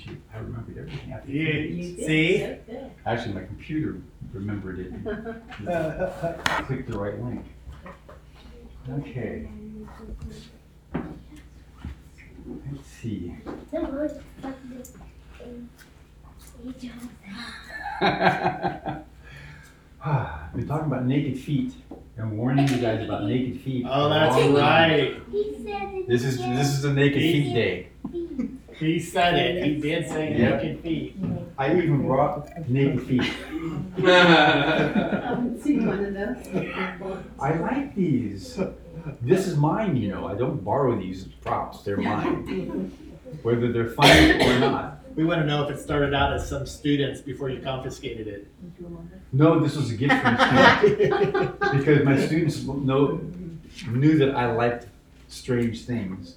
sheet. I remembered everything after 2 You days. see? Actually, my computer remembered it. And clicked the right link. Okay. Let's see. I've been talking about naked feet and warning you guys about naked feet. Oh, that's right. This is a naked feet day. He said it. He did say Yeah. naked feet. I even brought naked feet. haven't seen one of those. I like these. This is mine, you know. I don't borrow these props. They're mine. Whether they're funny or not. We want to know if it started out as some students before you confiscated it. No, this was a gift from students. Because my students knew that I liked strange things.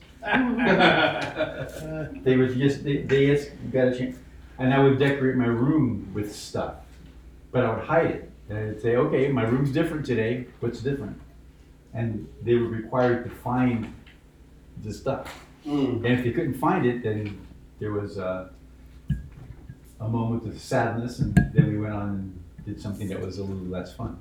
They would just got a chance. And I would decorate my room with stuff. But I would hide it. And I'd say, okay, my room's different today. What's different? And they were required to find the stuff. And if they couldn't find it, then there was a moment of sadness, and then we went on and did something that was a little less fun.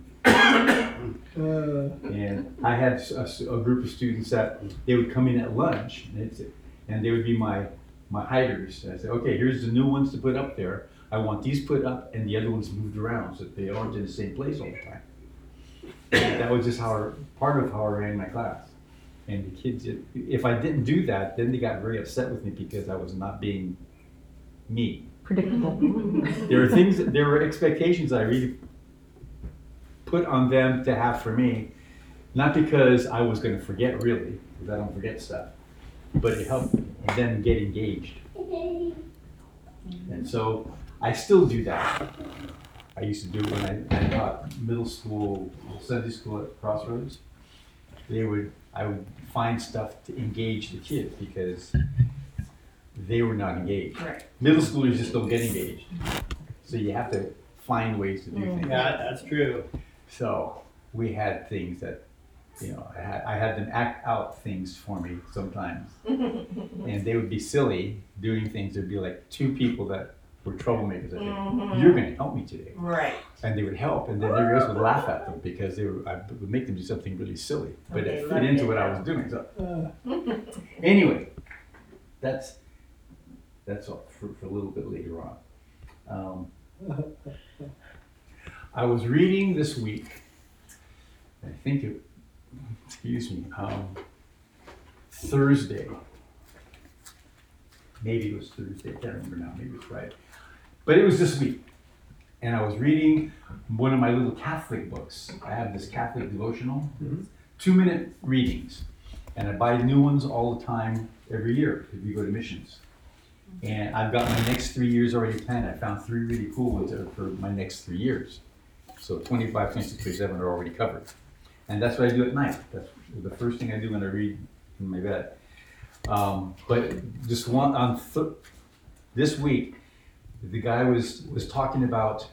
And I had a group of students that they would come in at lunch, and they would be my hiders. I said, okay, here's the new ones to put up there. I want these put up and the other ones moved around so that they aren't in the same place all the time. And that was just part of how I ran my class. And the kids, if I didn't do that, then they got very upset with me because I was not being me. Predictable. There were expectations I really put on them to have for me, not because I was going to forget really, because I don't forget stuff, but it helped them get engaged. And so I still do that. I used to do it when I taught middle school, Sunday school at Crossroads. I would find stuff to engage the kids because they were not engaged. Right. Middle schoolers just don't get engaged. So you have to find ways to do things. Yeah, that's true. So we had things that, I had them act out things for me sometimes. And they would be silly doing things. There'd be like two people that were troublemakers. I said, you're going to help me today. Right. And they would help, and then everybody else would laugh at them because I would make them do something really silly, but Okay, it love fit into it. what I was doing. So anyway, that's all for a little bit later on. I was reading this week. I think Thursday. Maybe it was Thursday. I can't remember now. Maybe it was Friday, but it was this week. And I was reading one of my little Catholic books. I have this Catholic devotional, 2-minute readings. And I buy new ones all the time, every year, if we go to missions. And I've got my next 3 years already planned. I found 3 really cool ones for my next 3 years. So 25, 26, 27 are already covered. And that's what I do at night. That's the first thing I do when I read in my bed. But just one this week, the guy was talking about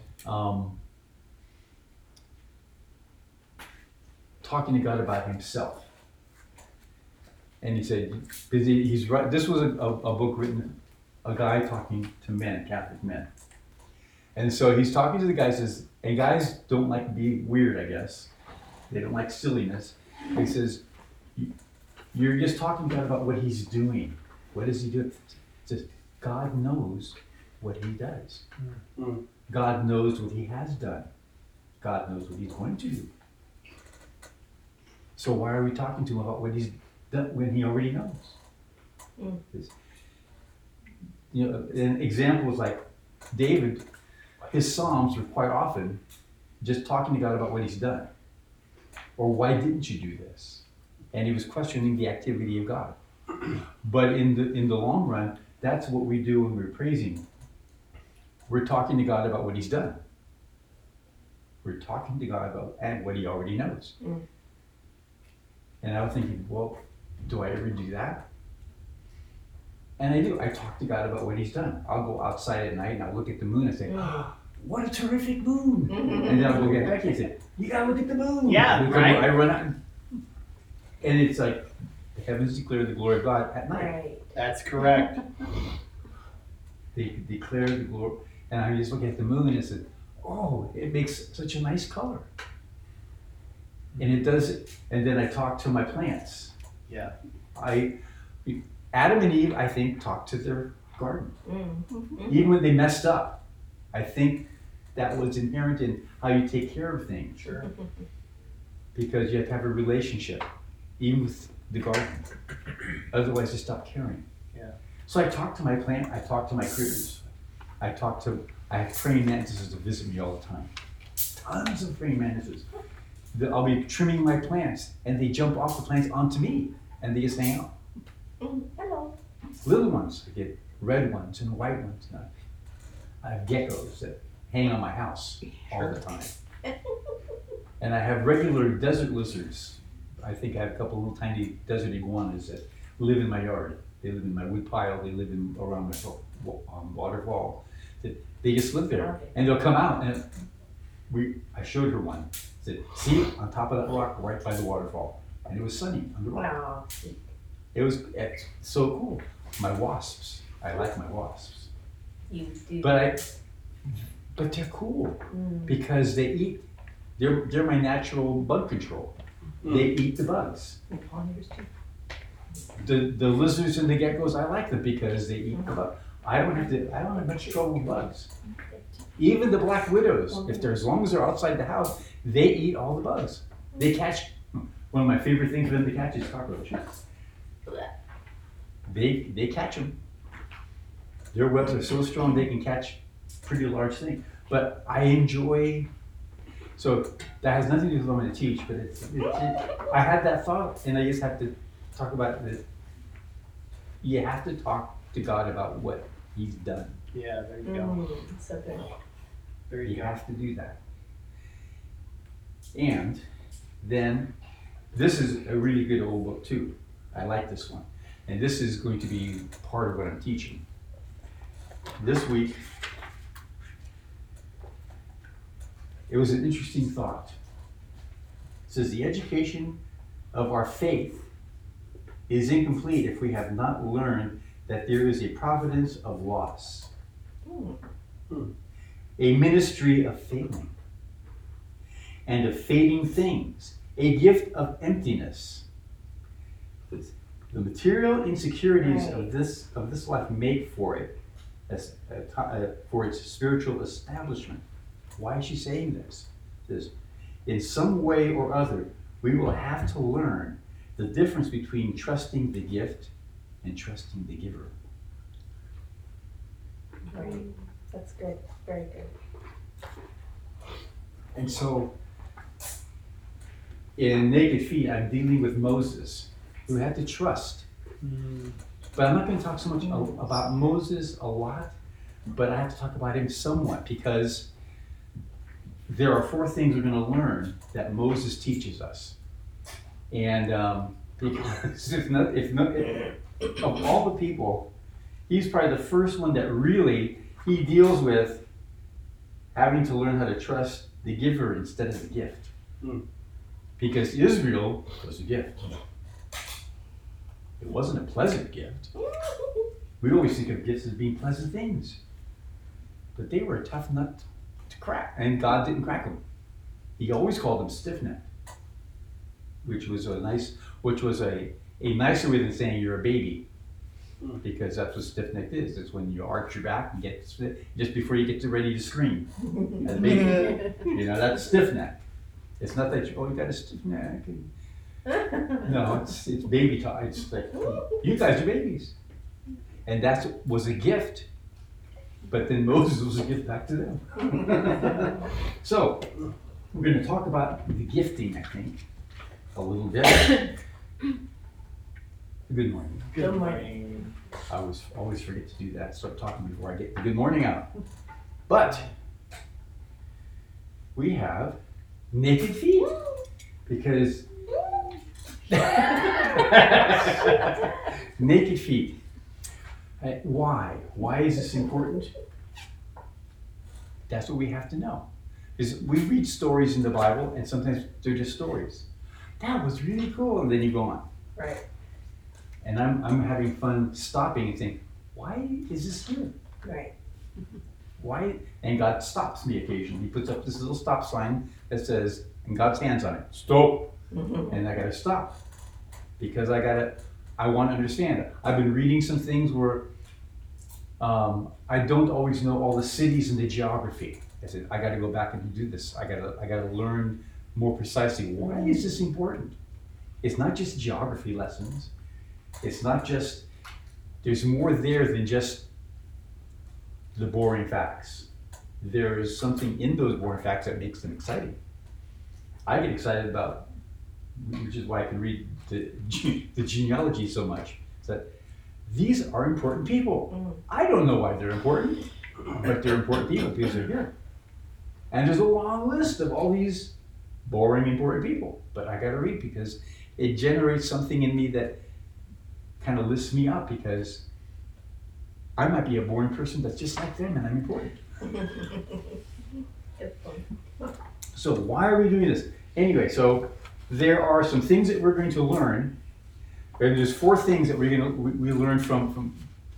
talking to God about himself, and he said, because he's right. This was a book written, a guy talking to men, Catholic men, and so he's talking to the guy. Says, and guys don't like to be weird, I guess. They don't like silliness. He says, you're just talking to God about what he's doing. What does he do? He says, God knows what he does. God knows what he has done. God knows what he's going to do. So why are we talking to him about what he's done when he already knows? An example is like David, his Psalms were quite often just talking to God about what he's done. Or why didn't you do this? And he was questioning the activity of God. But in the long run, that's what we do when we're praising. We're talking to God about what he's done. We're talking to God about what he already knows. And I was thinking, well, do I ever do that? And I do. I talk to God about what he's done. I'll go outside at night and I'll look at the moon and say, oh, what a terrific moon. And then I'll go get back and say, you gotta look at the moon. Yeah, right. I run out. And it's like, the heavens declare the glory of God at night. Right. That's correct. they declare the glory. And I just look at the moon and said, oh, it makes such a nice color. And it does it. And then I talk to my plants. Yeah. Adam and Eve, I think, talked to their garden. Mm-hmm. Even when they messed up, I think that was inherent in how you take care of things. Sure. Because you have to have a relationship, even with the garden. Otherwise, you stop caring. Yeah. So I talk to my plant, I talk to my critters. I have praying mantises that visit me all the time. Tons of praying mantises. I'll be trimming my plants, and they jump off the plants onto me, and they just hang out. Hello. Little ones, I get red ones and white ones. And I have geckos that hang on my house all the time. And I have regular desert lizards. I think I have a couple of little tiny desert iguanas that live in my yard. They live in my wood pile, they live around my waterfall. They just live there. Okay. And they'll come out, and I showed her one. Said, see, on top of that rock right by the waterfall. And it was sunny on the rock. Wow. It's so cool. My wasps, I like my wasps. You do. But they're cool because they eat. They're my natural bug control. They eat the bugs. Pollinators too. The lizards and the geckos, I like them because they eat the bugs. I don't have much trouble with bugs. Even the black widows, as long as they're outside the house, they eat all the bugs. They catch. One of my favorite things for them to catch is cockroaches. They catch them. Their webs are so strong they can catch pretty large things. But I enjoy. So that has nothing to do with what I'm going to teach, but I had that thought, and I just have to talk about it. You have to talk to God about what He's done. Yeah, there you go. So good. There you You go. have to do that. And then, this is a really good old book too. I like this one. And this is going to be part of what I'm teaching. This week, it was an interesting thought. It says, the education of our faith is incomplete if we have not learned that there is a providence of loss, a ministry of failing, and of fading things, a gift of emptiness. The material insecurities of this life make for it for its spiritual establishment. Why is she saying this? This, in some way or other, we will have to learn the difference between trusting the gift and trusting the giver. Right. That's good. Very good. And so, in Naked Feet, I'm dealing with Moses, who had to trust. But I'm not going to talk so much about Moses a lot, but I have to talk about him somewhat, because there are 4 things we're going to learn that Moses teaches us. And because of all the people, he's probably the first one that really, he deals with having to learn how to trust the giver instead of the gift. Because Israel was a gift. It wasn't a pleasant gift. We always think of gifts as being pleasant things. But they were a tough nut to crack, and God didn't crack them. He always called them stiff-necked, which was a nicer way than saying you're a baby, because that's what stiff-necked is. It's when you arch your back and get just before you get ready to scream as a baby. That's stiff-neck. It's not that you got a stiff neck. No, it's baby talk. It's like, you guys are babies, and that was a gift. But then Moses was a gift back to them. So, we're going to talk about the gifting, I think, a little bit. Good morning. Good morning. I always forget to do that. Start talking before I get the good morning out. But we have naked feet, because naked feet. Why? Why is this important? That's what we have to know. Because we read stories in the Bible, and sometimes they're just stories. That was really cool, and then you go on. Right. And I'm having fun stopping and saying, why is this here? Right. Why? And God stops me occasionally. He puts up this little stop sign that says, and God's hands on it, stop. And I gotta stop because I want to understand it. I've been reading some things where I don't always know all the cities and the geography. I said, I gotta go back and do this. I gotta learn more precisely. Why is this important? It's not just geography lessons. It's not just, there's more there than just the boring facts. There is something in those boring facts that makes them exciting. I get excited about, which is why I can read the genealogy so much, is that these are important people. I don't know why they're important, but they're important people because they're here. And there's a long list of all these boring, important people, but I gotta read because it generates something in me that kind of lifts me up because I might be a boring person that's just like them and I'm important. Good point. So why are we doing this? Anyway, so there are some things that we're going to learn. And there's 4 things that we learn from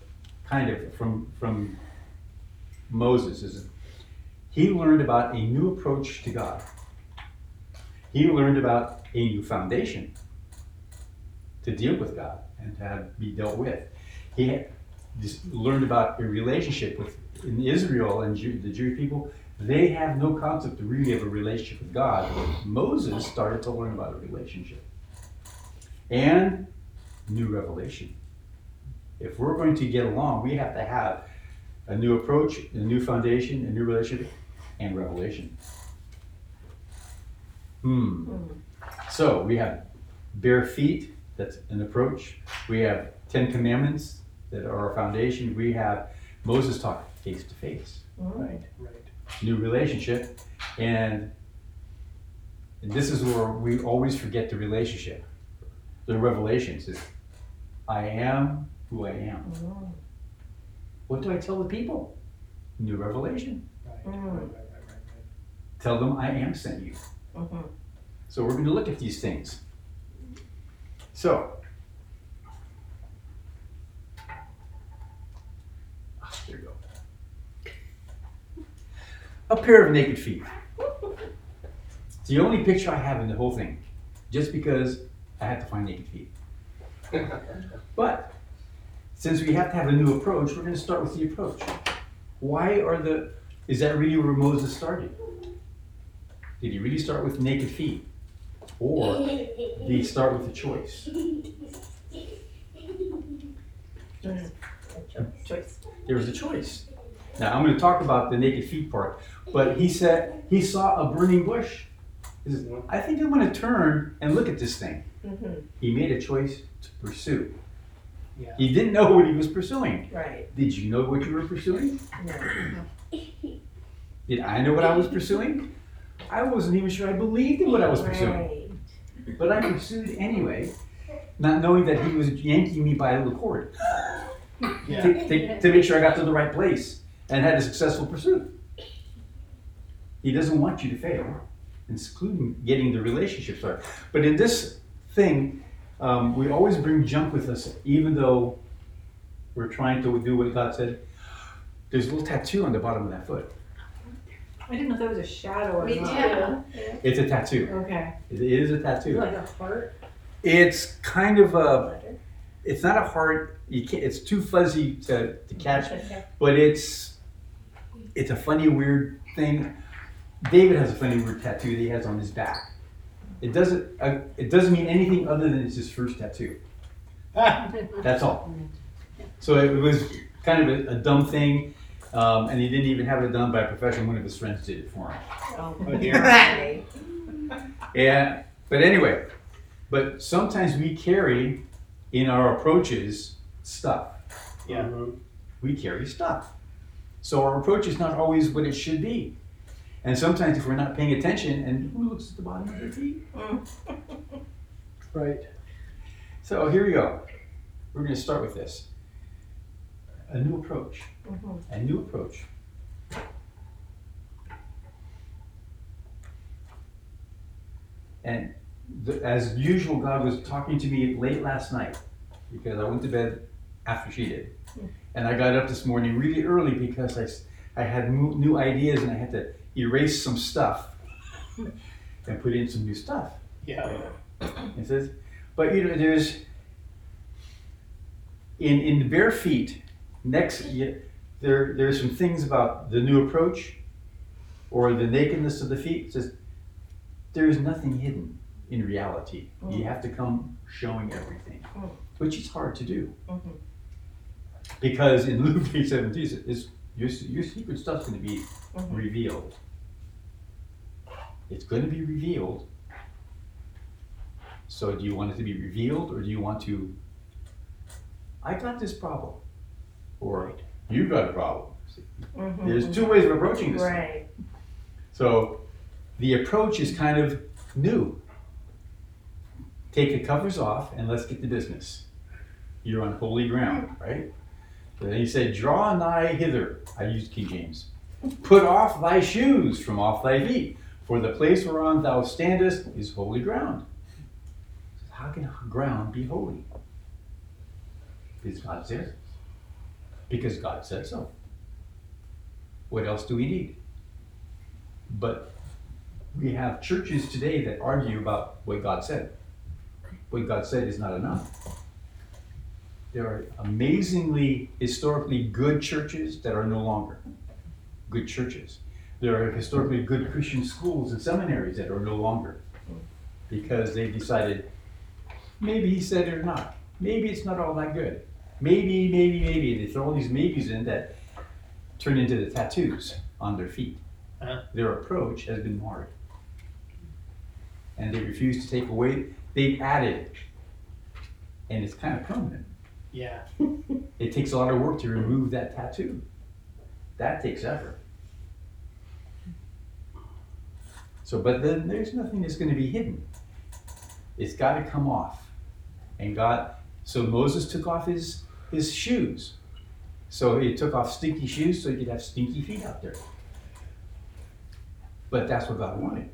Moses. He learned about a new approach to God. He learned about a new foundation to deal with God and to be dealt with. He learned about a relationship in Israel and the Jewish people. They have no concept really of a relationship with God. Moses started to learn about a relationship. And new revelation. If we're going to get along, we have to have a new approach, a new foundation, a new relationship, and revelation. So we have bare feet, that's an approach. We have 10 commandments that are our foundation. We have Moses talk face to face, right? New relationship. And this is where we always forget the relationship. The revelations is, I am who I am. What do I tell the people? New revelation. Right. Tell them I am sent you. So we're going to look at these things. So, there you go. A pair of naked feet. It's the only picture I have in the whole thing, just because I had to find naked feet. But since we have to have a new approach, we're going to start with the approach. Is that really where Moses started? Did he really start with naked feet? Or did he start with a choice? Choice. There was a choice. Now I'm going to talk about the naked feet part, but he said he saw a burning bush. He says, I think I'm going to turn and look at this thing. He made a choice to pursue. Yeah. He didn't know what he was pursuing. Right. Did you know what you were pursuing? No. Did I know what I was pursuing? I wasn't even sure I believed in what I was pursuing. Right. But I pursued anyway, not knowing that he was yanking me by a little cord Yeah. to make sure I got to the right place and had a successful pursuit. He doesn't want you to fail, including getting the relationship started. But in this thing, we always bring junk with us, even though we're trying to do what God said. There's a little tattoo on the bottom of that foot. I didn't know if that was a shadow or Me not. too. It's a tattoo. Okay. It is a Is it tattoo. like a heart? It's kind of a, Letter. it's not a heart, it's too fuzzy to catch, Okay. but it's a funny, weird thing. David has a funny, weird tattoo that he has on his back. It doesn't mean anything other than it's his first tattoo. That's all. So it was kind of a dumb thing, and he didn't even have it done by a professional. One of his friends did it for him. Oh dear. Right. Yeah, but anyway, but sometimes we carry in our approaches stuff. Yeah. We carry stuff. So our approach is not always what it should be. And sometimes if we're not paying attention, and who looks at the bottom of their feet? Right. So here we go. We're going to start with this. A new approach. A new approach. And as usual, God was talking to me late last night because I went to bed after she did. And I got up this morning really early because I had new ideas and I had to erase some stuff and put in some new stuff. Yeah. It says, but you know, there's in the bare feet there's some things about the new approach or the nakedness of the feet. It says there's nothing hidden in reality. You have to come showing everything, which is hard to do. Because in Luke 8:17, is your secret stuff's going to be revealed. It's going to be revealed. So do you want it to be revealed, or do you want to, I got this problem, or you got a problem? There's two ways of approaching this thing. Right. So the approach is kind of new. Take the covers off and let's get to business. You're on holy ground, right? So then he said, draw nigh hither. I used King James. Put off thy shoes from off thy feet, for the place whereon thou standest is holy ground. How can ground be holy? Because God says it. Because God said so. What else do we need? But we have churches today that argue about what God said. What God said is not enough. There are amazingly historically good churches that are no longer good churches. There are historically good Christian schools and seminaries that are no longer because they've decided maybe he said it or not. Maybe it's not all that good. Maybe. They throw all these maybes in that turn into the tattoos on their feet. Their approach has been marred. And they refuse to take away. They've added. And it's kind of permanent. Yeah. It takes a lot of work to remove that tattoo. That takes effort. So, but then there's nothing that's going to be hidden. It's got to come off. And so Moses took off his shoes. So he took off stinky shoes so he could have stinky feet out there. But that's what God wanted.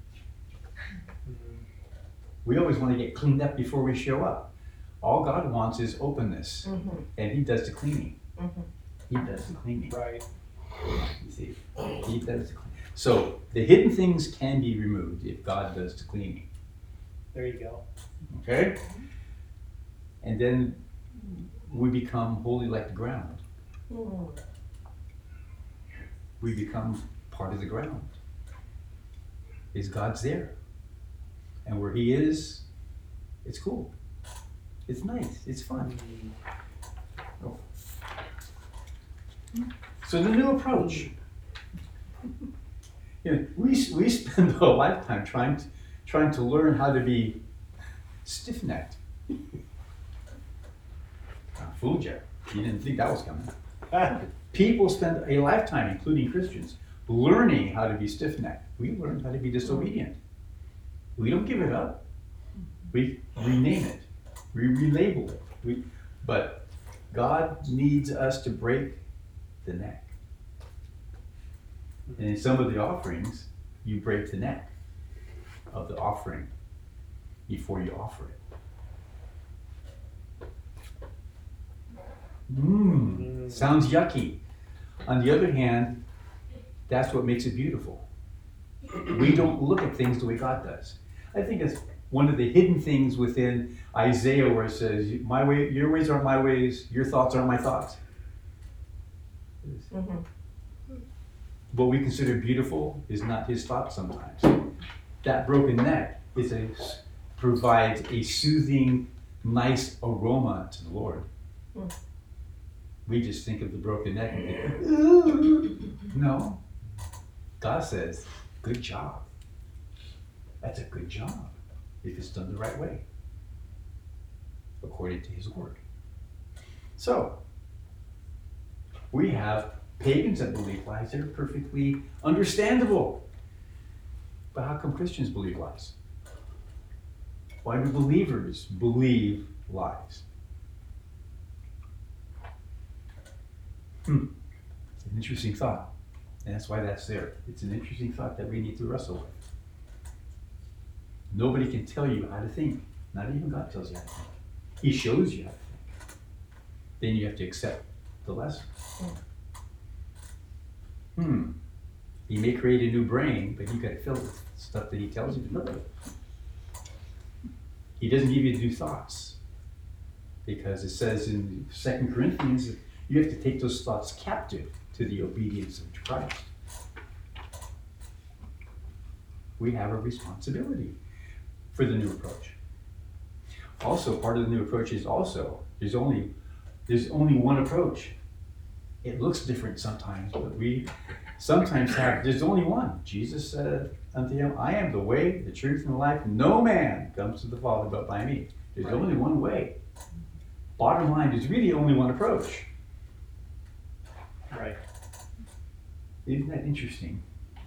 We always want to get cleaned up before we show up. All God wants is openness. And he does the cleaning. He does the cleaning. Right. You see, he does the cleaning. So the hidden things can be removed if God does the cleaning. There you go. Okay? And then we become holy like the ground. We become part of the ground. Is God's there. And where he is, it's cool. It's nice. It's fun. So the new approach. You know, we spend a lifetime trying to learn how to be stiff-necked. I fooled you. You didn't think that was coming. People spend a lifetime, including Christians, learning how to be stiff-necked. We learn how to be disobedient. We don't give it up. We rename it. We relabel it. But God needs us to break the neck. And in some of the offerings, you break the neck of the offering before you offer it. Sounds yucky. On the other hand, that's what makes it beautiful. We don't look at things the way God does. I think it's one of the hidden things within Isaiah where it says, "My way, your ways are my ways, your thoughts are my thoughts." What we consider beautiful is not his thoughts sometimes. That broken neck provides a soothing, nice aroma to the Lord. We just think of the broken neck and think, ooh. No. God says, good job. That's a good job if it's done the right way, according to his word. So, we have pagans that believe lies. They're perfectly understandable. But how come Christians believe lies? Why do believers believe lies? It's an interesting thought. And that's why that's there. It's an interesting thought that we need to wrestle with. Nobody can tell you how to think. Not even God tells you how to think. He shows you how to think. Then you have to accept the lesson. He may create a new brain, but you got to fill it with stuff that he tells you to fill it with. He doesn't give you new thoughts, because it says in 2 Corinthians that you have to take those thoughts captive to the obedience of Christ. We have a responsibility for the new approach. Also, part of the new approach is also, there's only one approach. It looks different sometimes, but we sometimes there's only one. Jesus said unto him, I am the way, the truth, and the life. No man comes to the Father but by me. There's only one way. Bottom line, there's really only one approach. Right. Isn't that interesting?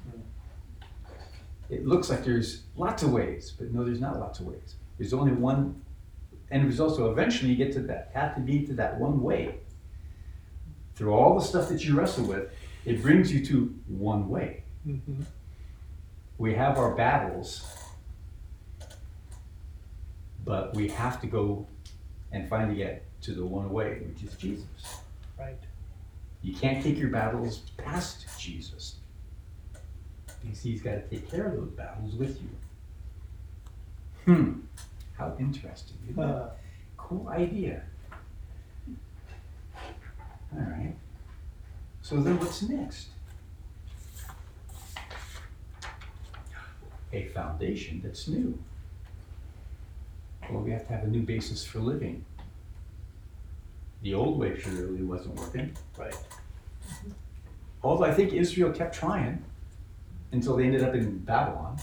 It looks like there's lots of ways, but no, there's not lots of ways. There's only one, and there's also eventually you get to that, have to be to that one way. Through all the stuff that you wrestle with, it brings you to one way. Mm-hmm. We have our battles, but we have to go and finally get to the one way, which is Jesus. Right. You can't take your battles past Jesus, because he's got to take care of those battles with you. How interesting. Isn't that? Cool idea. All right. So then what's next? A foundation that's new. Well, we have to have a new basis for living. The old way surely wasn't working. Right. Although I think Israel kept trying until they ended up in Babylon.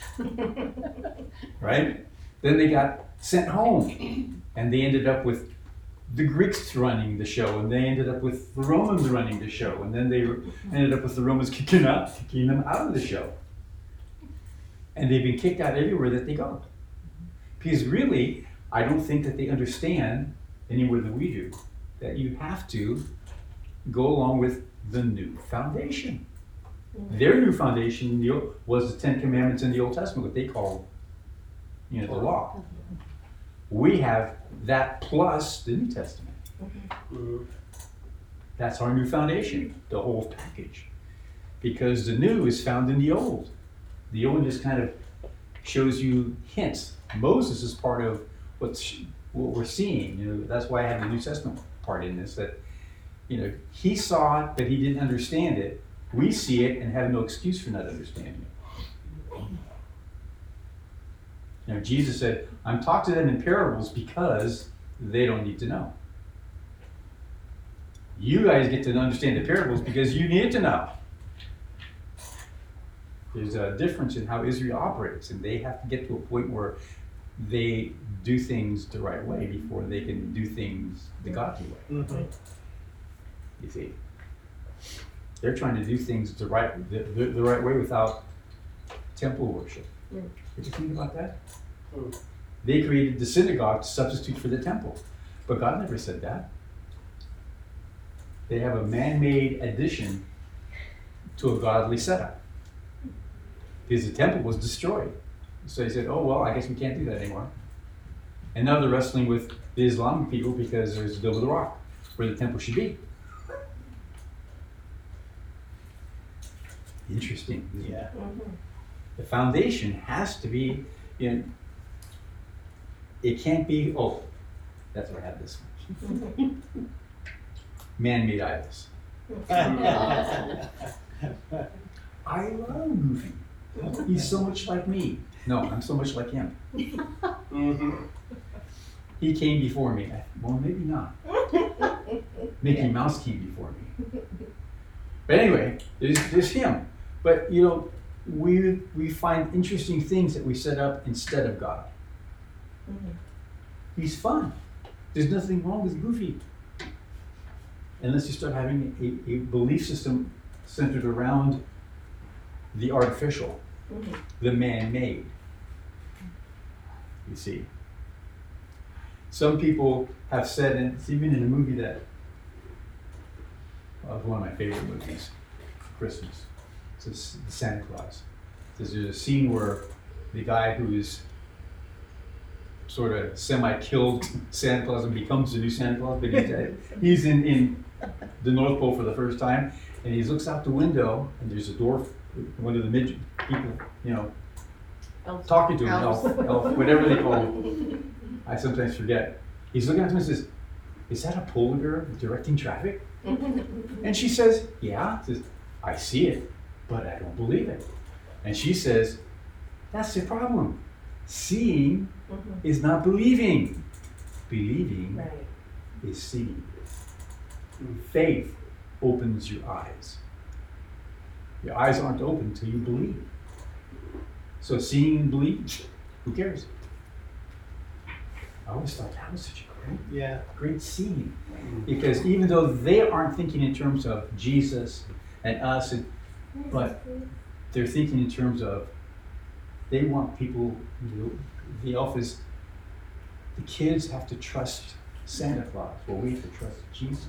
Right? Then they got sent home and they ended up with the Greeks running the show, and they ended up with the Romans running the show, and then they ended up with the Romans kicking them out of the show. And they've been kicked out everywhere that they go. Because really, I don't think that they understand any more than we do that you have to go along with the new foundation. Their new foundation was the Ten Commandments in the Old Testament, what they call, the law. We have that plus the New Testament. That's our new foundation, the whole package. Because the new is found in the old. The old just kind of shows you hints. Moses is part of what we're seeing. That's why I have the New Testament part in this, that he saw it, but he didn't understand it. We see it and have no excuse for not understanding it. Jesus said, I'm talking to them in parables because they don't need to know. You guys get to understand the parables because you need to know. There's a difference in how Israel operates, and they have to get to a point where they do things the right way before they can do things the godly way. Mm-hmm. You see, they're trying to do things the right way without temple worship. Did you think about that? They created the synagogue to substitute for the temple, but God never said that. They have a man-made addition to a godly setup, because the temple was destroyed. So he said, oh, well, I guess we can't do that anymore. And now they're wrestling with the Islamic people because there's a Dome of the Rock where the temple should be. Interesting. Yeah. The foundation has to be it can't be, that's where I have this one. Man-made idols. I love Goofy. He's so much like me. No, I'm so much like him. He came before me. Well, maybe not. Mickey Mouse came before me. But anyway, there's him. But we find interesting things that we set up instead of God. He's fun. There's nothing wrong with Goofy. Unless you start having a belief system centered around the artificial, the man-made. You see. Some people have said, and it's even in a movie that, one of my favorite movies, Christmas. It's Santa Claus. There's a scene where the guy who is sort of semi-killed Santa Claus and becomes the new Santa Claus, but he's in the North Pole for the first time, and he looks out the window, and there's a dwarf, one of the midget people, you know, Elves. talking to him, Elves. elf, whatever they call him. I sometimes forget. He's looking at him and says, "Is that a polar bear directing traffic?" And she says, "Yeah." He says, "I see it, but I don't believe it." And she says, "That's the problem. Seeing is not believing. Believing Right. is seeing. Faith opens your eyes. Your eyes aren't open until you believe. So seeing and believing, who cares? I always thought that was such a Yeah. great scene. Because even though they aren't thinking in terms of Jesus and us, but they're thinking in terms of they want people, the elf is, the kids have to trust Santa Claus. Well, we have to trust Jesus.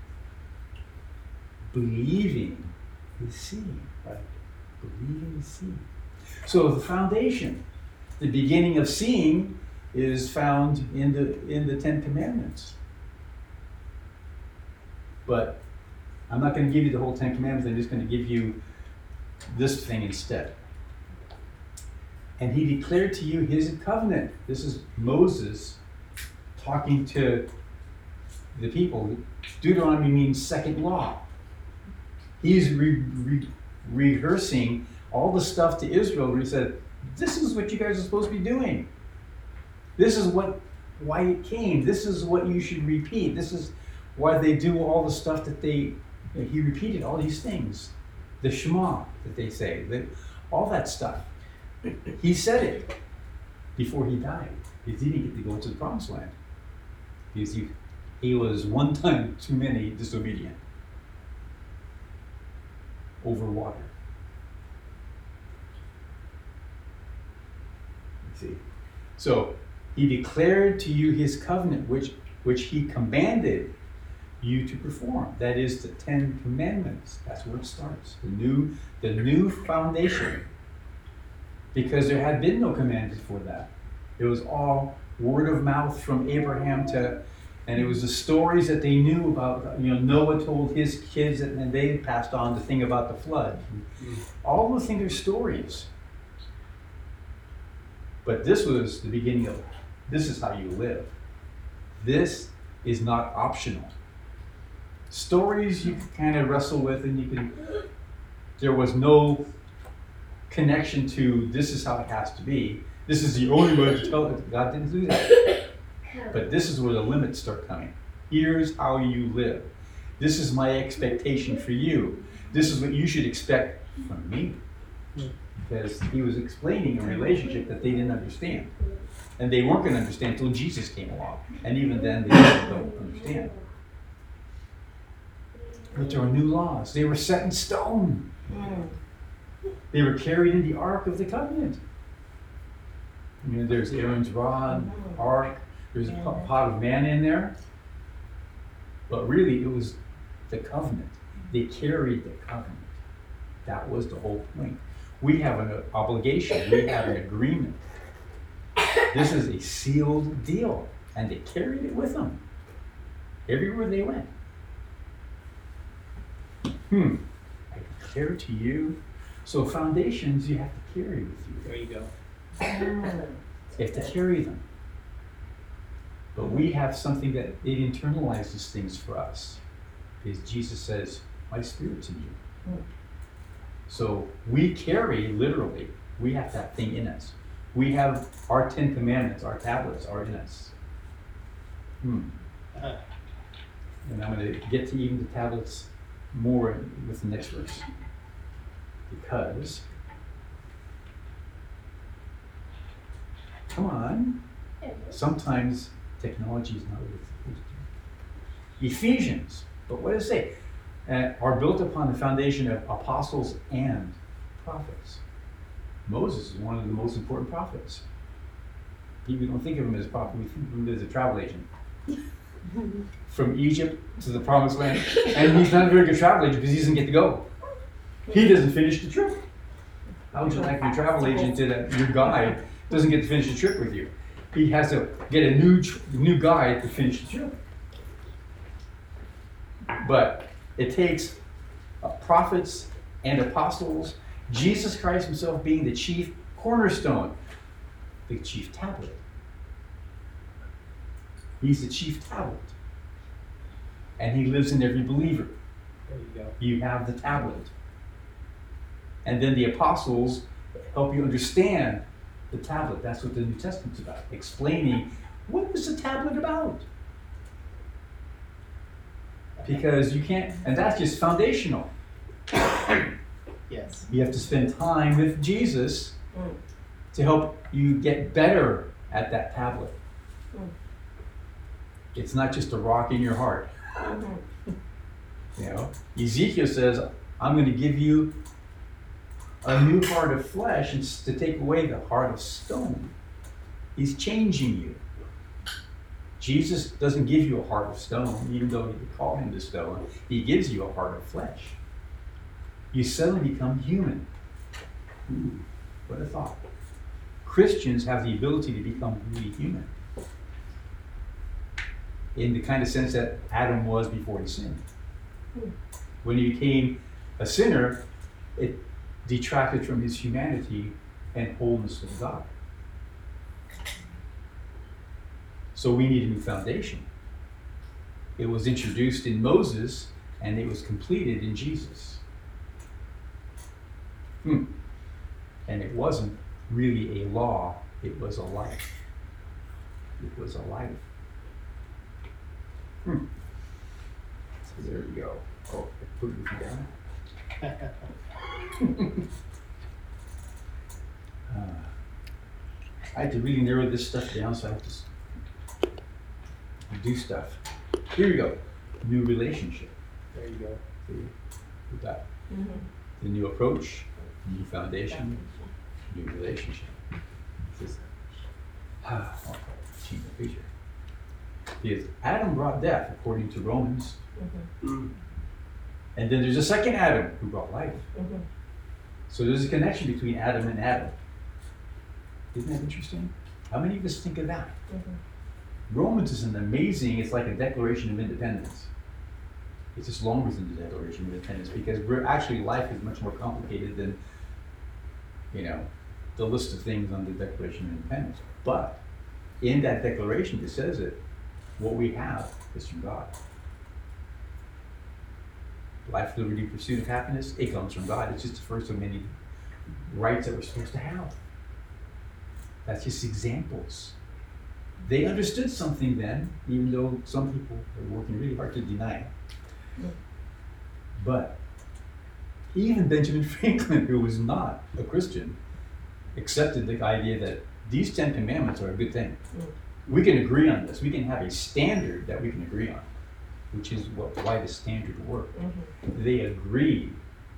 Believing is seeing, right? Believing is seeing. So the foundation, the beginning of seeing, is found in the Ten Commandments. But I'm not going to give you the whole Ten Commandments. I'm just going to give you this thing instead. And he declared to you his covenant. This is Moses talking to the people. Deuteronomy means second law. He's rehearsing all the stuff to Israel where he said, this is what you guys are supposed to be doing. This is why it came. This is what you should repeat. This is why they do all the stuff that he repeated all these things. The Shema that they say, all that stuff. He said it before he died, because he didn't get to go into the promised land. Because he was one time too many disobedient over water. You see? So he declared to you his covenant, which he commanded you to perform. That is the Ten Commandments. That's where it starts. The new foundation. Because there had been no commandments before that. It was all word of mouth from Abraham and it was the stories that they knew about. Noah told his kids, and they passed on the thing about the flood. All those things are stories. But this was the beginning of, this is how you live. This is not optional. Stories you can kind of wrestle with, and there was no connection to this is how it has to be. This is the only way to tell it. God didn't do that. But this is where the limits start coming. Here's how you live. This is my expectation for you. This is what you should expect from me. Because he was explaining a relationship that they didn't understand. And they weren't going to understand until Jesus came along. And even then, they don't understand. But there were new laws. They were set in stone. They were carried in the Ark of the Covenant. There's Aaron's rod, ark. There's a pot of manna in there. But really, it was the covenant. They carried the covenant. That was the whole point. We have an obligation. We have an agreement. This is a sealed deal. And they carried it with them everywhere they went. I declare to you. So foundations you have to carry with you. There you go. You have to carry them. But we have something that it internalizes things for us. Because Jesus says, my spirit's in you. So we carry, literally, we have that thing in us. We have our 10 Commandments, our tablets are in us. And I'm going to get to even the tablets more with the next verse. Because, come on, sometimes technology is not what it's supposed to be. Ephesians, but what does it say? Are built upon the foundation of apostles and prophets. Moses is one of the most important prophets. We don't think of him as a prophet, we think of him as a travel agent. From Egypt to the promised land. And he's not a very good travel agent because he doesn't get to go. He doesn't finish the trip. How would you like your travel agent your guide doesn't get to finish the trip with you? He has to get a new guide to finish the trip. But it takes prophets and apostles, Jesus Christ himself being the chief cornerstone, the chief tablet. He's the chief tablet. And he lives in every believer. There you go. You have the tablet. And then the apostles help you understand the tablet. That's what the New Testament's about. Explaining what is the tablet about. Because you can't, and that's just foundational. Yes. You have to spend time with Jesus to help you get better at that tablet. It's not just a rock in your heart. You know, Ezekiel says, I'm going to give you a new heart of flesh and to take away the heart of stone. He's changing you. Jesus doesn't give you a heart of stone, even though you call him the stone. He gives you a heart of flesh. You suddenly become human. Ooh, what a thought. Christians have the ability to become really human. In the kind of sense that Adam was before he sinned. When he became a sinner, it detracted from his humanity and wholeness with God. So we need a new foundation. It was introduced in Moses and it was completed in Jesus. And it wasn't really a law, it was a life. It was a life. So there we go. Oh, I put it down. I had to really narrow this stuff down, so I have to do stuff. Here we go. New relationship. There you go. See, we got the new approach, new foundation, new relationship. This is, change the picture. Because Adam brought death, according to Romans. And then there's a second Adam who brought life. So there's a connection between Adam and Adam. Isn't that interesting? How many of us think of that? Romans is an amazing, it's like a Declaration of Independence. It's just longer than the Declaration of Independence because life is much more complicated than, the list of things on the Declaration of Independence. But in that declaration, it says it, what we have is from God. Life, liberty, pursuit of happiness, it comes from God. It's just the first of many rights that we're supposed to have. That's just examples. They understood something then, even though some people are working really hard to deny it. But even Benjamin Franklin, who was not a Christian, accepted the idea that these 10 commandments are a good thing. We can agree on this. We can have a standard that we can agree on, which is why the standard worked. They agreed.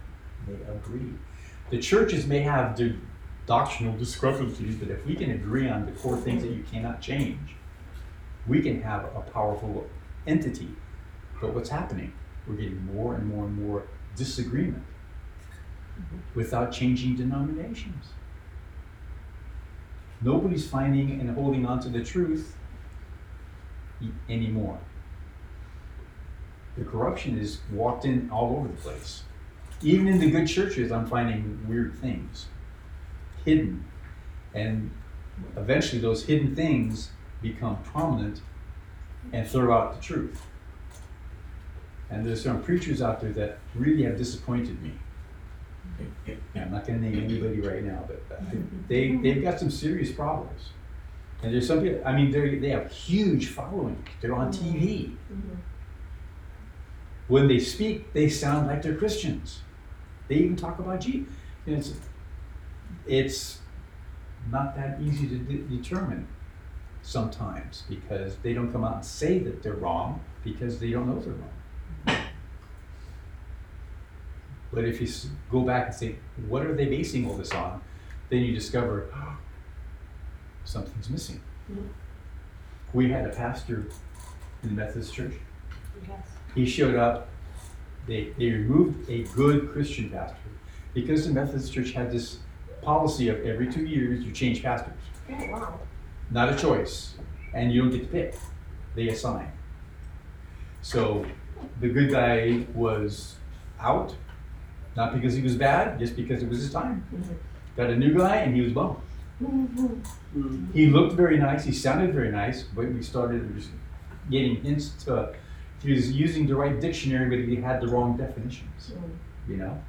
The churches may have their doctrinal discrepancies, but if we can agree on the core things that you cannot change, we can have a powerful entity. But what's happening? We're getting more and more and more disagreement without changing denominations. Nobody's finding and holding on to the truth anymore. The corruption is walked in all over the place. Even in the good churches, I'm finding weird things hidden. And eventually those hidden things become prominent and throw out the truth. And there's some preachers out there that really have disappointed me. I'm not going to name anybody right now, but they've got some serious problems. And there's some people, they have huge following. They're on TV. When they speak, they sound like they're Christians. They even talk about Jesus. It's not that easy to determine sometimes because they don't come out and say that they're wrong because they don't know they're wrong. But if you go back and say, what are they basing all this on? Then you discover something's missing. We had a pastor in the Methodist Church. He showed up, they removed a good Christian pastor because the Methodist Church had this policy of every 2 years you change pastors. Not a choice, and you don't get to pick, they assign. So the good guy was out, not because he was bad, just because it was his time. Got a new guy and he was bummed. He looked very nice, he sounded very nice, but we started just getting hints to, he was using the right dictionary, but he had the wrong definitions, you know?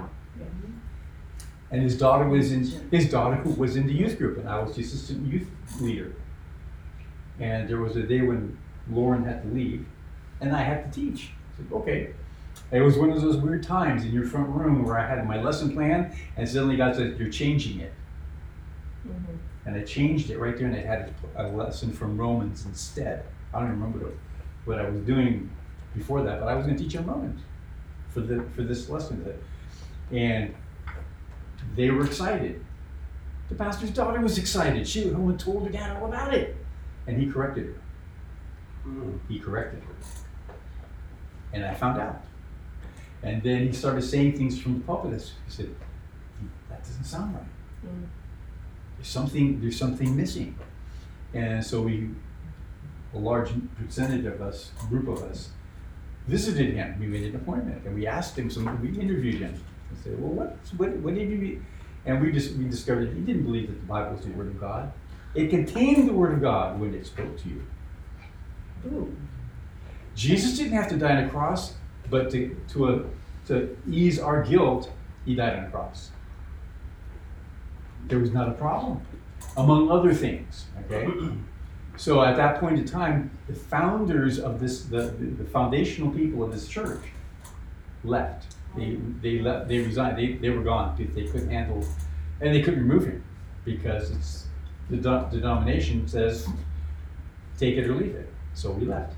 And his daughter was in the youth group, and I was the assistant youth leader. And there was a day when Lauren had to leave, and I had to teach. I said, okay. It was one of those weird times in your front room where I had my lesson plan, and suddenly God said, you're changing it. And I changed it right there, and I had a lesson from Romans instead. I don't remember what I was doing before that, but I was going to teach on Romans for this lesson. And they were excited. The pastor's daughter was excited. She went home and told her dad all about it. And he corrected her. He corrected her. And I found out. And then he started saying things from the pulpit. He said, that doesn't sound right. There's something missing. And so a large percentage of us, group of us, visited him. We made an appointment and we asked him, we interviewed him. I said, well, what did you mean? And we discovered that he didn't believe that the Bible was the Word of God. It contained the Word of God when it spoke to you. Ooh. Jesus didn't have to die on a cross, but to ease our guilt, he died on a cross. There was not a problem, among other things. Okay, so at that point in time, the founders of this, the foundational people of this church, left. They left. They resigned. They were gone. They couldn't handle, and they couldn't remove him because it's the denomination says take it or leave it. So we left.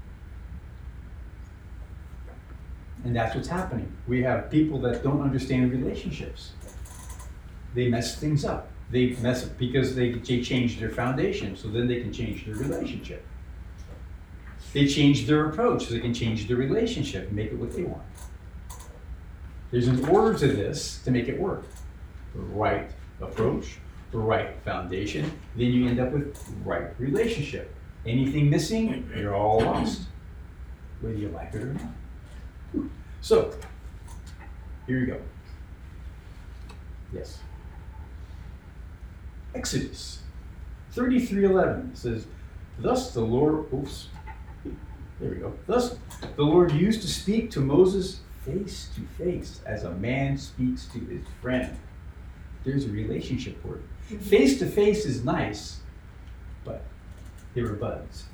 And that's what's happening. We have people that don't understand relationships. They mess things up. They mess up because they change their foundation, so then they can change their relationship. They change their approach, so they can change their relationship and make it what they want. There's an order to this to make it work. The right approach, the right foundation, then you end up with right relationship. Anything missing, you're all lost, whether you like it or not. So, here you go. Yes. Exodus 33:11 says, thus the Lord, there we go. Thus the Lord used to speak to Moses face to face as a man speaks to his friend. There's a relationship word. Face to face is nice, but they were buds.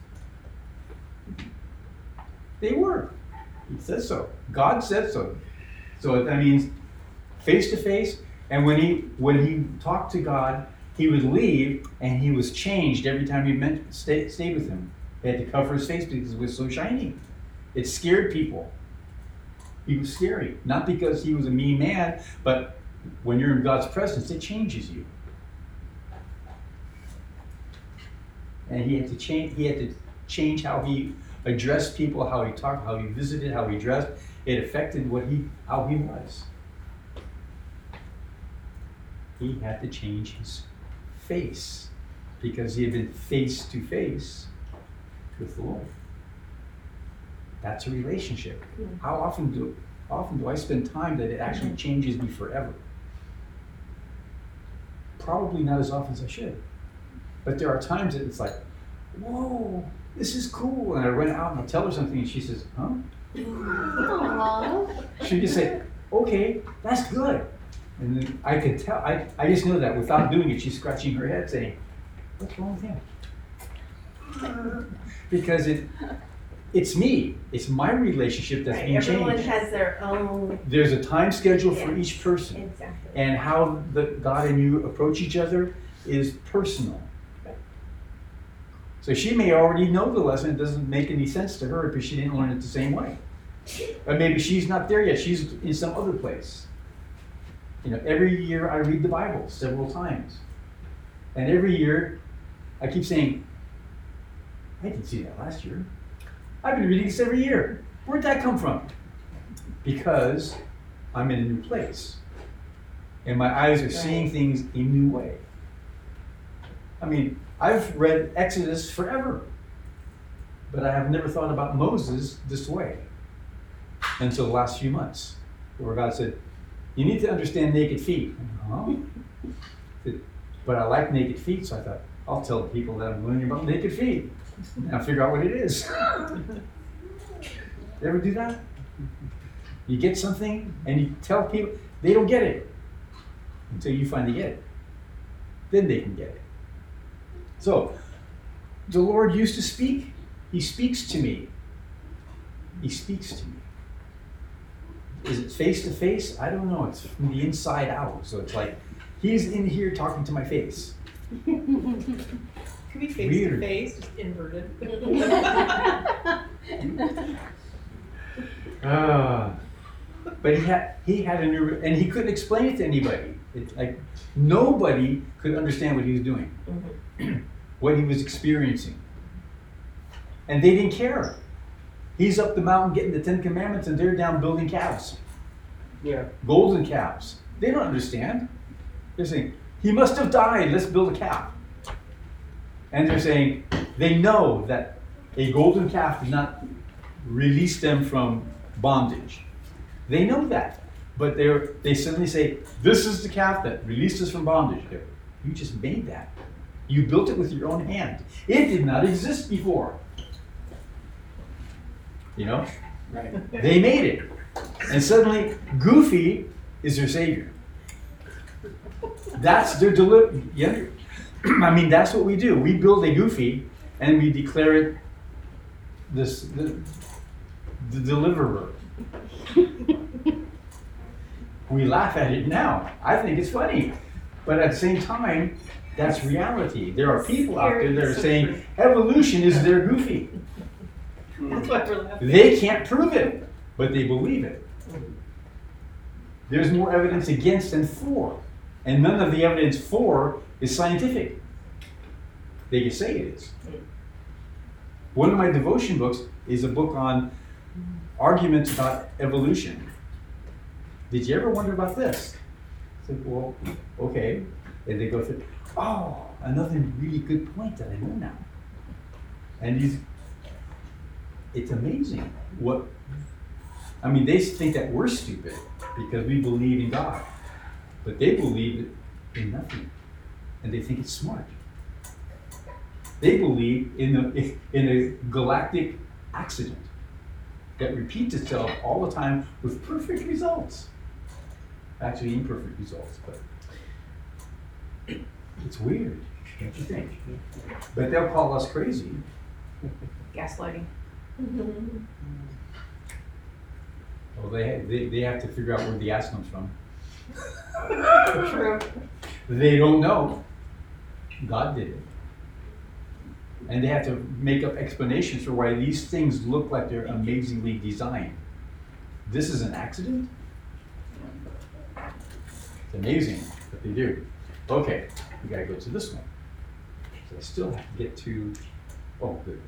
They were. He says so. God said so. So that means face to face. And when he talked to God, he would leave, and he was changed every time he stayed with him. He had to cover his face because it was so shiny. It scared people. He was scary, not because he was a mean man, but when you're in God's presence, it changes you. And he had to change. He had to change how he addressed people, how he talked, how he visited, how he dressed. It affected how he was. He had to change his face because he had been face to face with the Lord. That's a relationship. How often do I spend time that it actually changes me forever? Probably not as often as I should. But there are times that it's like, whoa, this is cool. And I run out and I tell her something and she says, huh? She just say, okay, that's good. And then I could tell, I just know that without doing it, she's scratching her head saying, what's wrong with him? Because it's me. It's my relationship that's being changed. Everyone has their own. There's a time schedule for each person. Exactly. And how God and you approach each other is personal. So she may already know the lesson. It doesn't make any sense to her because she didn't learn it the same way. Or maybe she's not there yet. She's in some other place. Every year I read the Bible several times. And every year I keep saying, I didn't see that last year. I've been reading this every year. Where'd that come from? Because I'm in a new place. And my eyes are seeing things a new way. I mean, I've read Exodus forever, but I have never thought about Moses this way. until the last few months, where God said, you need to understand naked feet. Huh? But I like naked feet, so I thought, I'll tell people that I'm learning about naked feet. And I'll figure out what it is. You ever do that? You get something and you tell people, they don't get it until you finally get it. Then they can get it. So, the Lord used to speak. He speaks to me. He speaks to me. Is it face to face? I don't know. It's from the inside out. So it's like, He's in here talking to my face. Can we face Weird. to face, just inverted? But he had a new, and he couldn't explain it to anybody. It's like nobody could understand what he was doing, what he was experiencing, and they didn't care. He's up the mountain getting the 10 Commandments, and they're down building calves, golden calves. They don't understand. They're saying he must have died. Let's build a calf. And they're saying they know that a golden calf did not release them from bondage. They know that, but they suddenly say, this is the calf that released us from bondage. You just made that. You built it with your own hand. It did not exist before. You know? Right. They made it. And suddenly, Goofy is their savior. That's their I mean, that's what we do. We build a Goofy and we declare it the deliverer. We laugh at it now. I think it's funny. But at the same time, that's reality. There are people out there that are saying evolution is their Goofy. That's why we're laughing. They can't prove it, but they believe it. There's more evidence against than for. And none of the evidence for is scientific. They can say it is. One of my devotion books is a book on arguments about evolution. Did you ever wonder about this? I said, well, okay. And they go through, oh, another really good point that I know now. And it's amazing what, I mean, they think that we're stupid because we believe in God, but they believe in nothing, and they think it's smart. They believe in a galactic accident that repeats itself all the time with perfect results. Actually, imperfect results, but it's weird, don't you think? But they'll call us crazy. Gaslighting. Well, they have to figure out where the ass comes from. True. They don't know. God did it. And they have to make up explanations for why these things look like they're amazingly designed. This is an accident? It's amazing what they do. Okay, we gotta go to this one. So I still have to get to, oh, good.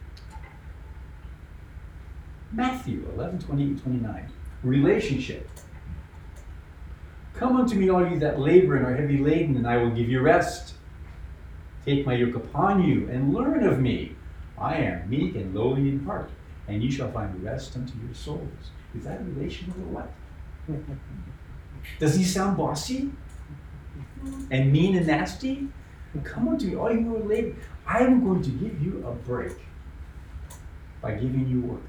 Matthew 11:28-29. Relationship. Come unto me, all you that labor and are heavy laden, and I will give you rest. Take my yoke upon you and learn of me. I am meek and lowly in heart, and you shall find rest unto your souls. Is that a relation or what? Does he sound bossy and mean and nasty? Come unto me, all you who are laboring. I am going to give you a break by giving you work.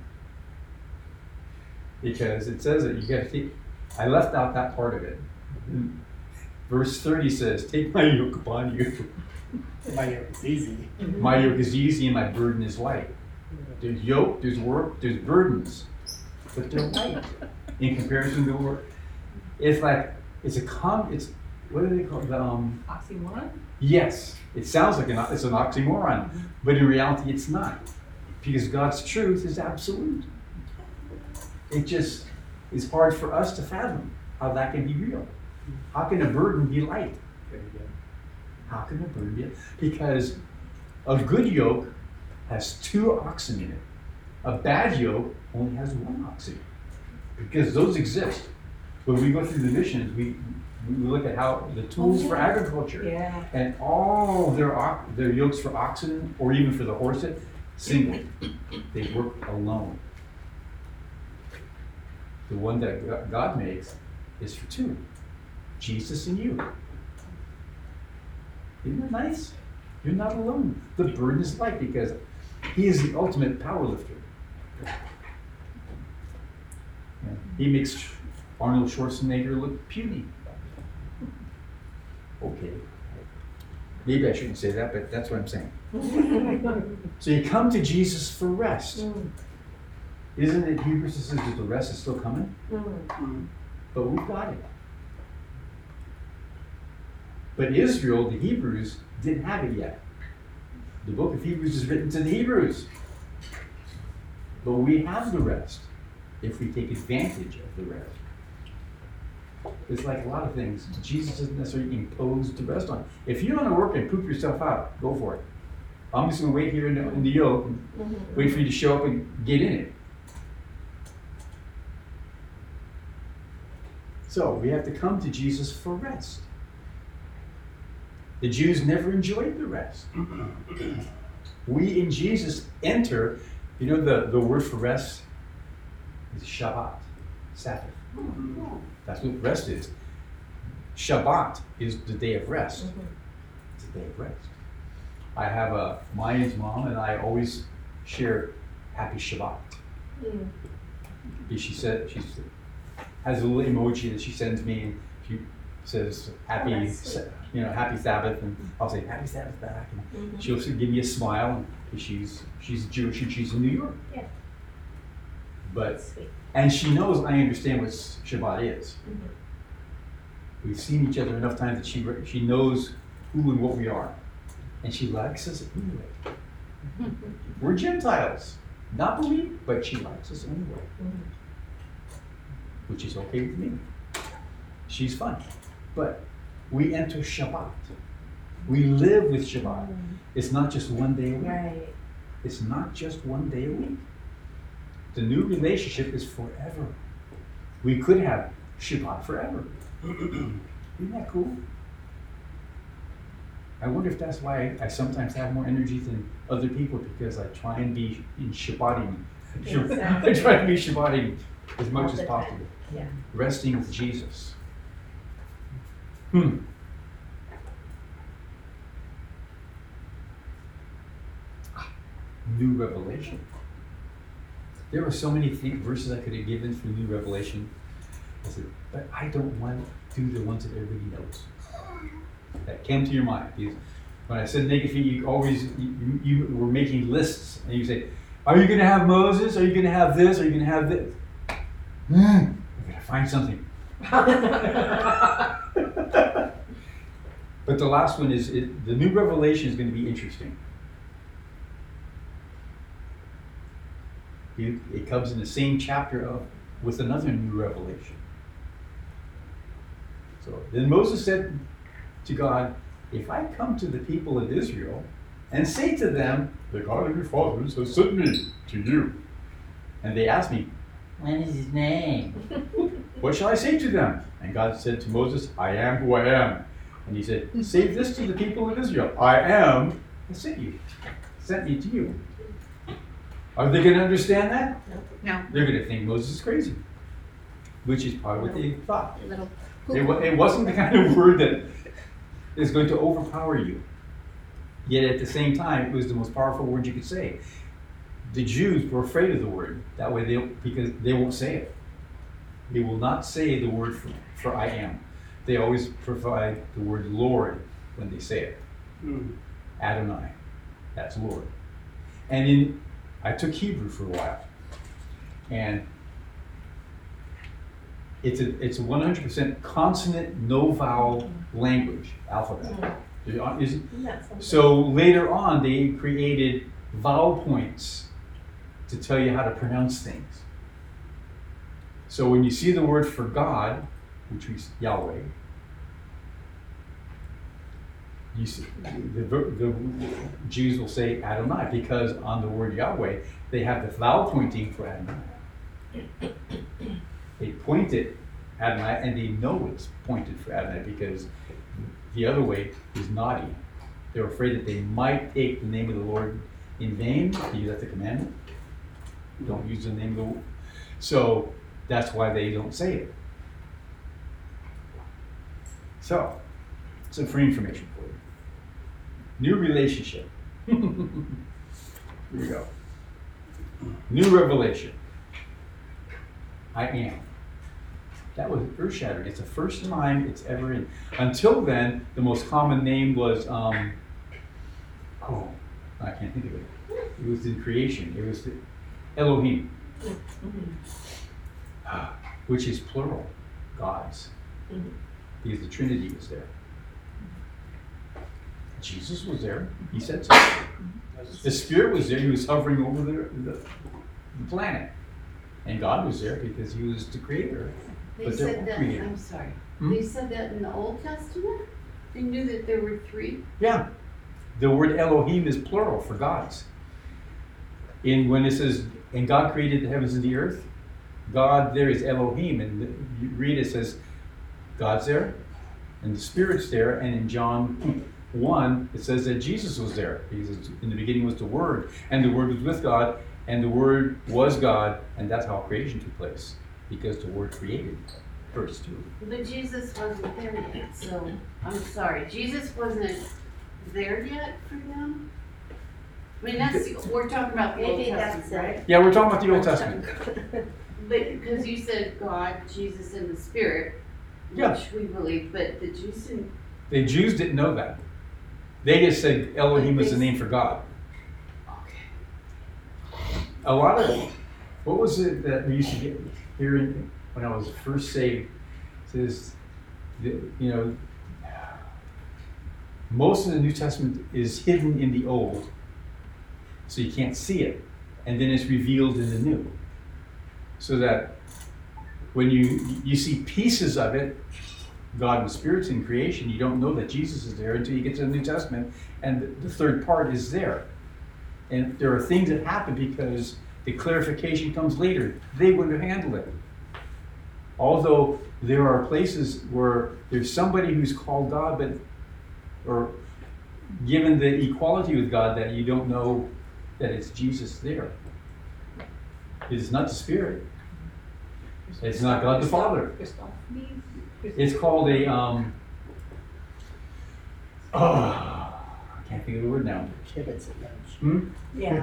Because it says that you got to take, I left out that part of it. Verse 30 says, take my yoke upon you. My yoke is easy. My yoke is easy and my burden is light. There's yoke, there's work, there's burdens. But they're light in comparison to work. It's like, it's what do they call it? Oxymoron? Yes, it sounds like it's an oxymoron, but in reality it's not. Because God's truth is absolute. It just is hard for us to fathom how that can be real. How can a burden be light? How can a burden be light? Because a good yoke has 2 oxen in it. A bad yoke only has 1 oxen. Because those exist. When we go through the missions, we look at how the tools for agriculture. Yeah. And all their yokes for oxen, or even for the horses, single. They work alone. the one that God makes, is for two. Jesus and you. Isn't that nice? You're not alone. The burden is light because he is the ultimate power lifter. Yeah. He makes Arnold Schwarzenegger look puny. Okay. Maybe I shouldn't say that, but that's what I'm saying. So you come to Jesus for rest. Isn't it Hebrews that says that the rest is still coming? But we've got it. But Israel, the Hebrews, didn't have it yet. The book of Hebrews is written to the Hebrews. But we have the rest if we take advantage of the rest. It's like a lot of things. Jesus doesn't necessarily impose the rest on. If you want to work and poop yourself out, go for it. I'm just going to wait here in the yoke and wait for you to show up and get in it. So we have to come to Jesus for rest. The Jews never enjoyed the rest. We in Jesus enter, you know the word for rest is Shabbat, Sabbath. That's what rest is. Shabbat is the day of rest. It's a day of rest. I have Maya's mom and I always share Happy Shabbat. She has a little emoji that she sends me and she says happy Happy Sabbath, and I'll say Happy Sabbath back, and she'll give me a smile, and she's Jewish and she's in New York. Yeah. But Sweet. and she knows I understand what Shabbat is. We've seen each other enough times that she knows who and what we are, and she likes us anyway. We're Gentiles, not believe, but she likes us anyway, which is okay with me. She's fun, but we enter Shabbat. We live with Shabbat. It's not just one day a week. Right. It's not just one day a week. The new relationship is forever. We could have Shabbat forever. Isn't that cool? I wonder if that's why I sometimes have more energy than other people, because I try and be in Shabbating. Exactly. I try to be Shabbating as much All as the possible. time. Yeah. Resting with Jesus. New revelation. There were so many verses I could have given for new revelation. I said, but I don't want to do the ones that everybody knows. That came to your mind. Because when I said naked feet, you were making lists, and you say, are you going to have Moses? Are you going to have this? Are you going to have this? I gotta find something. But the last one is, the new revelation is going to be interesting. It comes in the same chapter with another new revelation. So then Moses said to God, if I come to the people of Israel and say to them, the God of your fathers has sent me to you, and they ask me, what is his name? What shall I say to them? And God said to Moses, I am who I am. And he said, say this to the people of Israel, I am has sent me to you. Are they going to understand that? No. They're going to think Moses is crazy, which is probably what they thought. Little It wasn't the kind of word that is going to overpower you. Yet at the same time, it was the most powerful word you could say. The Jews were afraid of the word. That way, because they won't say it. They will not say the word for I am. They always provide the word Lord when they say it. Adonai, that's Lord. And I took Hebrew for a while, and it's a 100% consonant, no vowel language, alphabet. So later on, they created vowel points to tell you how to pronounce things. So when you see the word for God, which is Yahweh, you see, the Jews will say Adonai, because on the word Yahweh, they have the vowel pointing for Adonai. They point it Adonai, and they know it's pointed for Adonai, because the other way is naughty. They're afraid that they might take the name of the Lord in vain, because that's the commandment. Don't use the name of the Lord. So That's why they don't say it. So, some free information for you. New relationship. Here we go. New revelation. I am. That was earth-shattering. It's the first time it's ever in. Until then, the most common name was, I can't think of it. It was in creation. It was Elohim, which is plural, gods, because the Trinity was there. Jesus was there. He said so. The Spirit was there. He was hovering over the planet. And God was there because he was the creator. They But they're said that, created. I'm sorry, Hmm? they said that in the Old Testament? They knew that there were three? Yeah. The word Elohim is plural for gods. When it says, and God created the heavens and the earth, God there is Elohim. And you read it says, God's there, and the Spirit's there. And in John 1, it says that Jesus was there. Because in the beginning was the Word, and the Word was with God, and the Word was God, and that's how creation took place. Because the Word created first too. But Jesus wasn't there yet, so, I'm sorry, Jesus wasn't there yet for them? I mean, we're talking about the Old Maybe that's Testament, right? Yeah, we're talking about the Old Testament. But, because you said God, Jesus, and the Spirit, Yeah. which we believe, but the Jews didn't. The Jews didn't know that. They just said Elohim was the name for God. Okay. A lot of, what was it that we used to get here when I was first saved? It says, most of the New Testament is hidden in the Old, so you can't see it, and then it's revealed in the New. So that when you see pieces of it, God and Spirit's in creation, you don't know that Jesus is there until you get to the New Testament, and the third part is there. And there are things that happen because the clarification comes later. They wouldn't have handled it. Although there are places where there's somebody who's called God, or given the equality with God, that you don't know that it's Jesus there. It's not the Spirit. It's not God the Father. It's called a, I can't think of the word now. Yeah.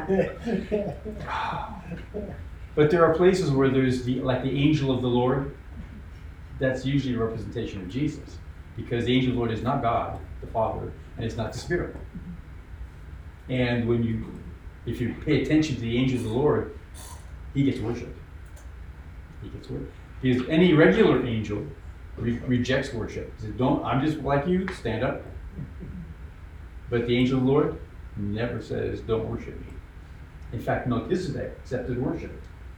But there are places where there's like the angel of the Lord. That's usually a representation of Jesus, because the angel of the Lord is not God, the Father, and it's not the Spirit. And if you pay attention to the angel of the Lord, he gets worshipped. He gets worshipped. Because any regular angel rejects worship. He says, I'm just like you, stand up. But the angel of the Lord never says, don't worship me. In fact, Melchizedek accepted worship.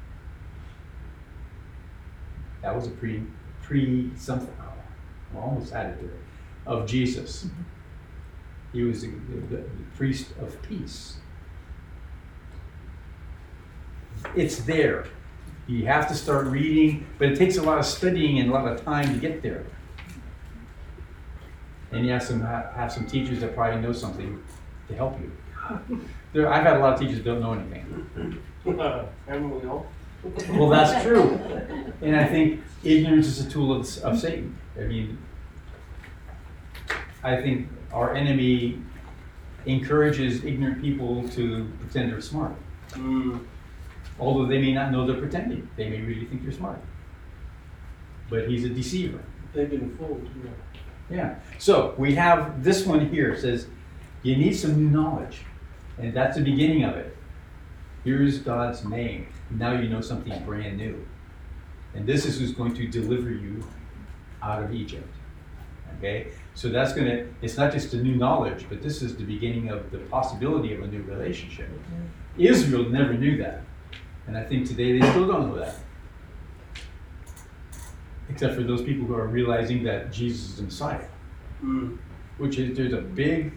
That was a pre something, I almost had it there, of Jesus. He was the priest of peace. It's there. You have to start reading, but it takes a lot of studying and a lot of time to get there. And you have some teachers that probably know something to help you. I've had a lot of teachers that don't know anything. Haven't we all? Well, that's true. And I think ignorance is a tool of Satan. I think our enemy encourages ignorant people to pretend they're smart. Although they may not know they're pretending. They may really think they're smart. But he's a deceiver. They've been fooled. Yeah. So we have this one here. It says, you need some new knowledge. And that's the beginning of it. Here's God's name. Now you know something brand new. And this is who's going to deliver you out of Egypt. Okay? So it's not just a new knowledge, but this is the beginning of the possibility of a new relationship. Israel never knew that. And I think today they still don't know that. Except for those people who are realizing that Jesus is the Messiah. There's a big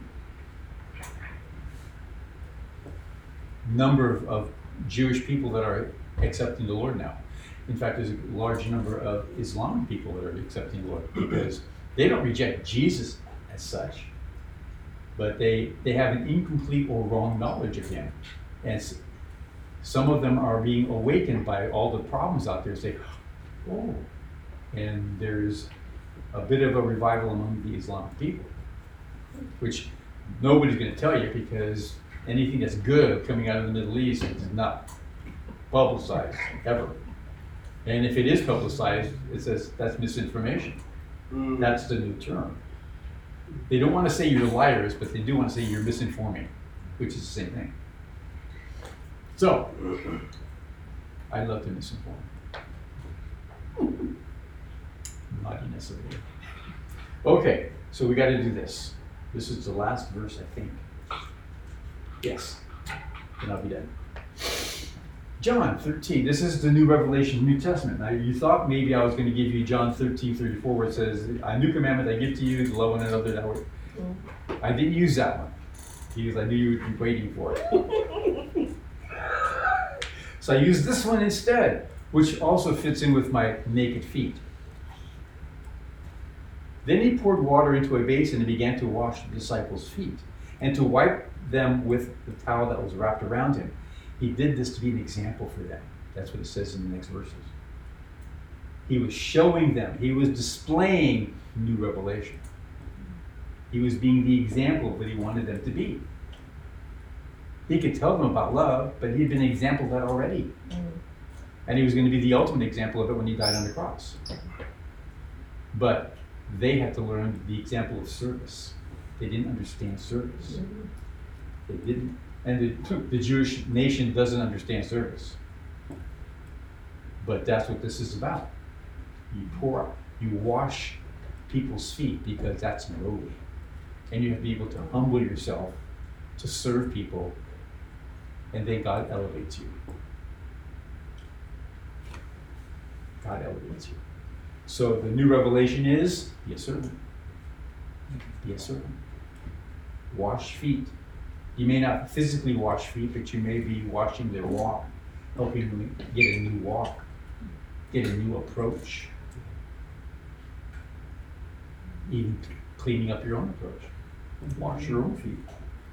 number of Jewish people that are accepting the Lord now. In fact, there's a large number of Islamic people that are accepting the Lord, because they don't reject Jesus as such, but they have an incomplete or wrong knowledge of him. And Some of them are being awakened by all the problems out there. Say, oh, and there's a bit of a revival among the Islamic people, which nobody's going to tell you because anything that's good coming out of the Middle East is not publicized ever. And if it is publicized, it says that's misinformation. That's the new term. They don't want to say you're liars, but they do want to say you're misinforming, which is the same thing. So, I love to misinform. Naughtiness of it. Okay, so we got to do this. This is the last verse, I think. Yes, and I'll be done. John 13. This is the new revelation, New Testament. Now, you thought maybe I was going to give you John 13:34, where it says, "A new commandment I give to you, to love one another that way." I didn't use that one because I knew you would be waiting for it. So I used this one instead, which also fits in with my naked feet. Then he poured water into a basin and began to wash the disciples' feet and to wipe them with the towel that was wrapped around him. He did this to be an example for them. That's what it says in the next verses. He was showing them, he was displaying new revelation. He was being the example of what he wanted them to be. He could tell them about love, but he had been an example of that already. And he was going to be the ultimate example of it when he died on the cross. But they had to learn the example of service. They didn't understand service. They didn't. And the Jewish nation doesn't understand service. But that's what this is about. You wash people's feet because that's lowly. And you have to be able to humble yourself to serve people, and then God elevates you. God elevates you. So the new revelation is, be a servant. Be a servant. Wash feet. You may not physically wash feet, but you may be washing their walk, helping them get a new walk, get a new approach, even cleaning up your own approach. Wash your own feet.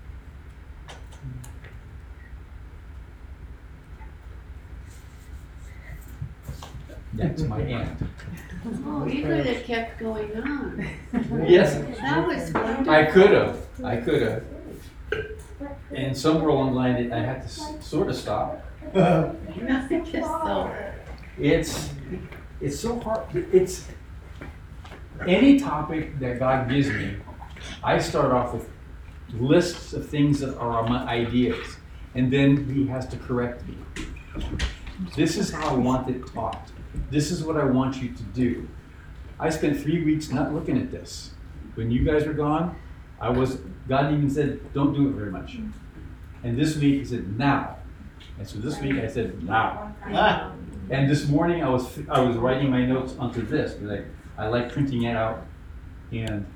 That's my aunt. Oh, you could have kept going on. Yes, That was wonderful. I could have. And somewhere along the line, I had to sort of stop. Just so. It's so hard. It's any topic that God gives me, I start off with lists of things that are my ideas, and then he has to correct me. This is how I want it taught. This is what I want you to do. I spent 3 weeks not looking at this. When you guys were gone, God even said, don't do it very much. And this week he said, now. And so this week I said, now. And this morning I was writing my notes onto this, because I like printing it out, and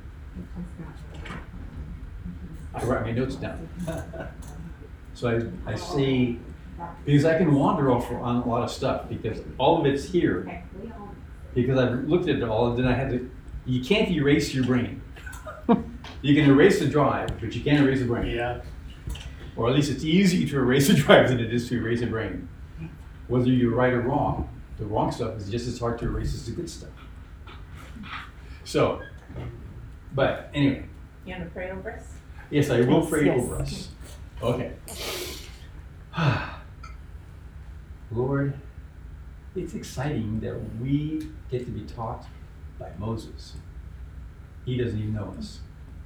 I write my notes down. So I say, because I can wander off on a lot of stuff, because all of it's here. Because I've looked at it all, and then you can't erase your brain. You can erase the drive, but you can't erase the brain. Yeah. Or at least it's easier to erase the drive than it is to erase the brain. Whether you're right or wrong, the wrong stuff is just as hard to erase as the good stuff. So, but anyway. You want to pray over us? Yes, I will pray Yes. over us. Okay. Lord, it's exciting that we get to be taught by Moses. He doesn't even know us.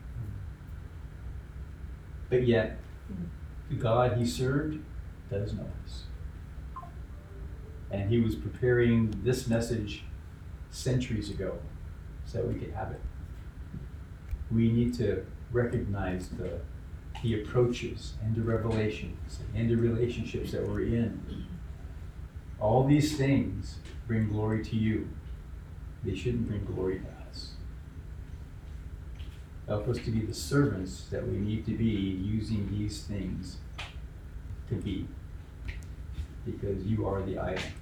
But yet, the God he served does know us. And he was preparing this message centuries ago so that we could have it. We need to recognize the approaches and the revelations and the relationships that we're in. All these things bring glory to you. They shouldn't bring glory to us. Help us to be the servants that we need to be, using these things to be. Because you are the idol.